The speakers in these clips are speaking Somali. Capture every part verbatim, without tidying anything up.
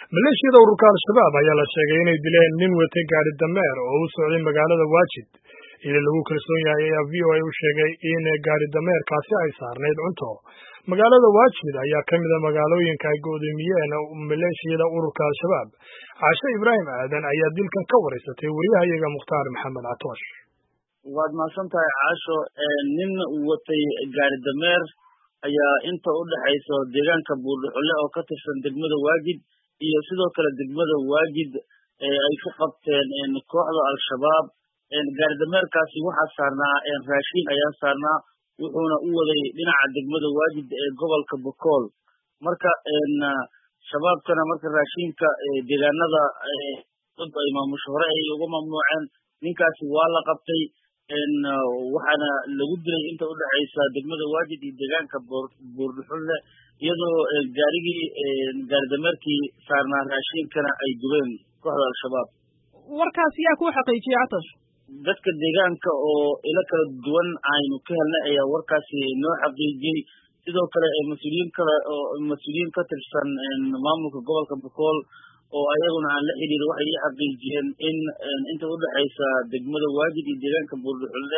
maleeshiyada ururka al-shabaab ayaa la sheegay inay dileen nin watay gaari dameer oo u socday magaalada waajid. ila lagu kalsoon yahay ayaa v o a u sheegay in gaari dameerkaasi ay saarnayd cunto. magaalada waajid ayaa ka mid a magaalooyinka ay go'doomiyeen maleeshiyada ururka al-shabaab. caashe ibraahim aadan ayaa dilkan ka wareysatay wariyahayaga mukhtaar maxamed catoosh. waad mahadsan tahay caasho. nin watay gaari dameer ayaa inta u dhaxayso deegaanka buurdhuxule oo ka tirsan degmada waajid iyo sidoo kale degmada waajid ay ku qabteen kooxda al-shabaab. gaari dameerkaasi waxaa saarnaa raashin ayaa saarnaa, wuxuuna u waday dhinaca degmada waajid ee gobolka bokool. marka shabaabkana marka raashinka deegaanada dad ay maamusho hore ay uga mamnuuceen, ninkaasi waa la qabtay waxaana lagu dilay inta u dhaxaysa degmada waajid iyo deegaanka buurdhuxule, iyadoo gaarigii gaari dameerkii saarnaa raashinkana ay gubeen kooxda al-shabaab. warkaas yaa ku xaqiijiyay catosh? dadka deegaanka oo ilo kala duwan aynu ka helnay ayaa warkaasi noo xaqiijiyey. sidoo kale mas-uuliyiin kale oo mas-uuliyiin ka tirsan maamulka gobolka bokool oo ayaguna aan la xiriirin waxay ii xaqiijiyeen in inta u dhaxaysa degmada waajid iyo deegaanka buurdhuxule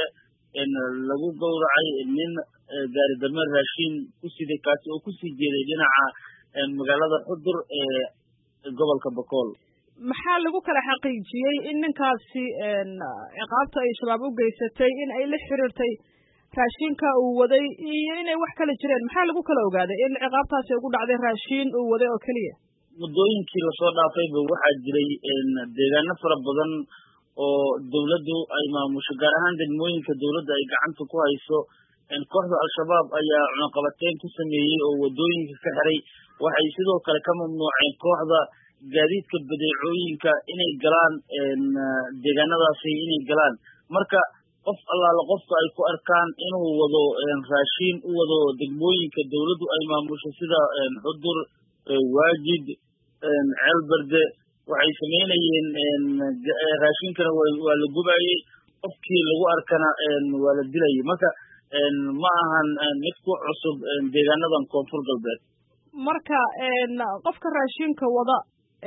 lagu gowracay nin gaari dameer raashin ku siday, kaasi oo kusii jeeday dhinaca magaalada xudur ee gobolka bokool. maxaa lagu kala xaqiijiyey in ninkaasi ciqaabta ay shabaab u geysatay in ay la xiriirtay raashinka uu waday iyo inay wax kala jireen? maxaa lagu kala ogaaday in ciqaabtaasi ugu dhacday raashin uu waday oo keliya? muddooyinkii lasoo dhaafayba waxaa jiray deegaano fara badan oo dawladdu ay maamusho, gaar ahaan degmooyinka dawladda ay gacanta ku hayso. kooxda al-shabaab ayaa cunaqabateyn ku sameeyey oo wadooyinka ka xiray. waxay sidoo kale ka mamnuuceen kooxda gaadiidka badeecooyinka inay galaan deegaanadaasi inay galaan. marka qof allaala qofka ay ku arkaan inuu wado raashin u wado degmooyinka dawladdu ay maamusho sida xudur, waajid, ceelberde, waxay samaynayeen raashinkana waa la gubayey, qofkii lagu arkana waa la dilayay. marka ma ahan mid ku cusub deegaanadan koonfur galbeed. marka qofka raashinka wada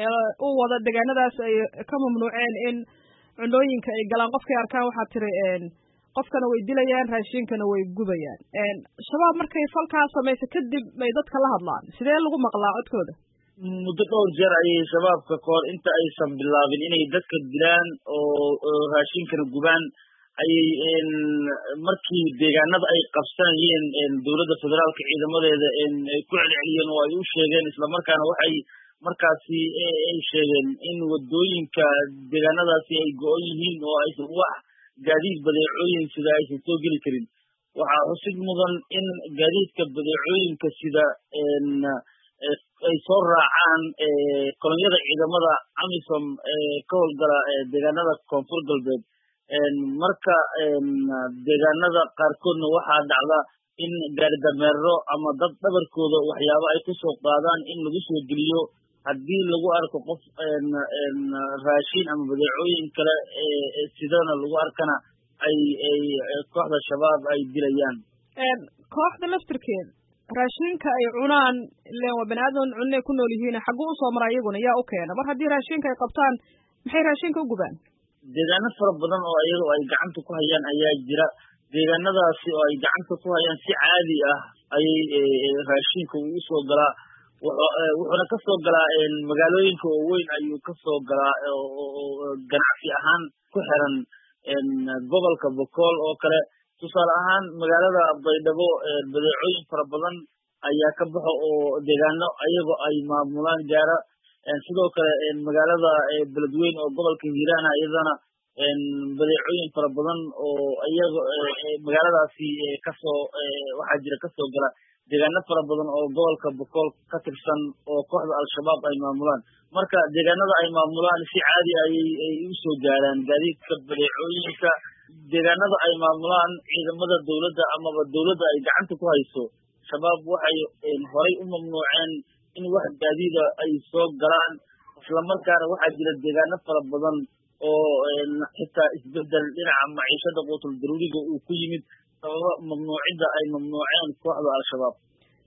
u wada deegaanadaas ay ka mamnuuceen in cunooyinka ay galaan, qofkay arkaan waxaa tiri qofkana way dilayaan, raashinkana way gubayaan. shabaab markay falkaa samaysa kadib bay dadka la hadlaan, sidee lagu maqlaa codkooda? muddo dhowr jeer ayay shabaabka kahor inta aysan bilaabin inay dadka dilaan oo raashinkana gubaan ayay markii deegaanada ay qabsanayeen dawladda federaalka ciidamadeeda ay ku celceliyeen oo ay u sheegeen, islamarkaana waxay markaasi ay sheegeen in wadooyinka deegaanadaasi ay go-on yihiin oo aysan wax gaadiid badeecooyin sida aysan soo geli karin. waxaa xusid mudan in gaadiidka badeecooyinka sida ay soo raacaan kolonyada ciidamada amisom ka howlgala deegaanada koonfur galbeed. marka deegaanada qaarkoodna waxaa dhacda in gaari dameero ama dad dhabarkooda waxyaabo ay kusoo qaadaan in lagu soo geliyo. haddii lagu arko qof raashin ama badeecooyin kale sidana lagu arkana ay ay kooxda shabaab ay dilayaan. kooxda laftirkeeda raashinka ay cunaan ileen waa bani aadan cunay ku nool yihiin, xagguu usoo mara iyaguna yaa u keena? mar haddii raashinka ay qabtaan maxay raashinka u gubaan? deegaano fara badan oo iyaga ay gacanta ku hayaan ayaa jira. deegaanadaasi oo ay gacanta ku hayaan si caadi ah ayay raashinka ugu soo galaa, wuxuuna ka soo galaa magaalooyinka waaweyn ayuu ka soo galaa oo ganacsi ahaan ku xiran gobolka bokool oo kale. tusaale ahaan magaalada baydhabo badeecooyin fara badan ayaa ka baxo oo deegaano ayago ay maamulaan gaara. sidoo kale magaalada beledweyne oo gobolka hiiraan iyadana badeecooyin fara badan oo iyaga magaaladaasi kasoo waxaa jira kasoo gala deegaano fara badan oo gobolka bokool ka tirsan oo kooxda al-shabaab ay maamulaan. marka deegaanada ay maamulaan si caadi ayay usoo gaaraan gaadiidka badeecooyinka. deegaanada ay maamulaan ciidamada dawladda amaba dawladda ay gacanta ku hayso, shabaab waxay horay u mamnuuceen in wax gaadiida ay soo galaan. islamarkaana waxaa jira deegaano fara badan oo xitaa isbedel dhinaca maciishada quutul daruuriga uu ku yimid sababa mamnuucidda ay mamnuuceen kooxda al-shabaab.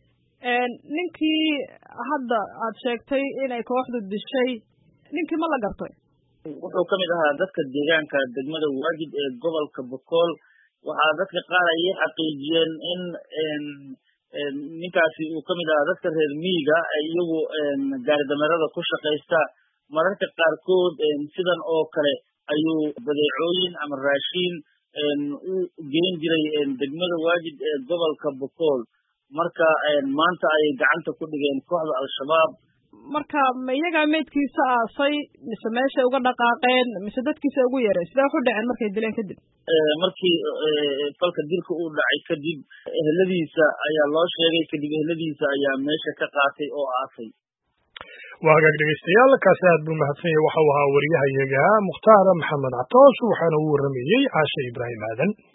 ninkii hadda aad sheegtay inay kooxdu dishay ninkii ma la gartay? wuxuu kamid ahaa dadka deegaanka degmada Waajid ee gobolka Boqol. waxaa dadka qaar ay xaqiijiyeen in ninkaasi uu kamid ahaa dadka reer miyiga iyagu gaari dameerada ku shaqeysta. mararka qaarkood sidan oo kale ayuu badeecooyin ama raashin u geyn jiray degmada Waajid ee gobolka Boqol. marka maanta ay gacanta ku dhigeen kooxda al-shabaab. marka ma iyaga meedkiisa aasay mise meesha uga dhaqaaqeen mise dadkiisa ugu yeereen? sidee wax u dhaceen markay dileen kadib? markii falka dilka uu dhacay kadib eheladiisa ayaa loo sheegay, kadib eheladiisa ayaa meesha ka qaatay oo aasay. waa hagaag dhegeystayaal, kaasi aad buu mahadsan yahay. waxa uu ahaa wariyahayaga Mukhtaar Maxamed Catoosh, waxaana uu waramayey Caashe Ibraahim Aadan.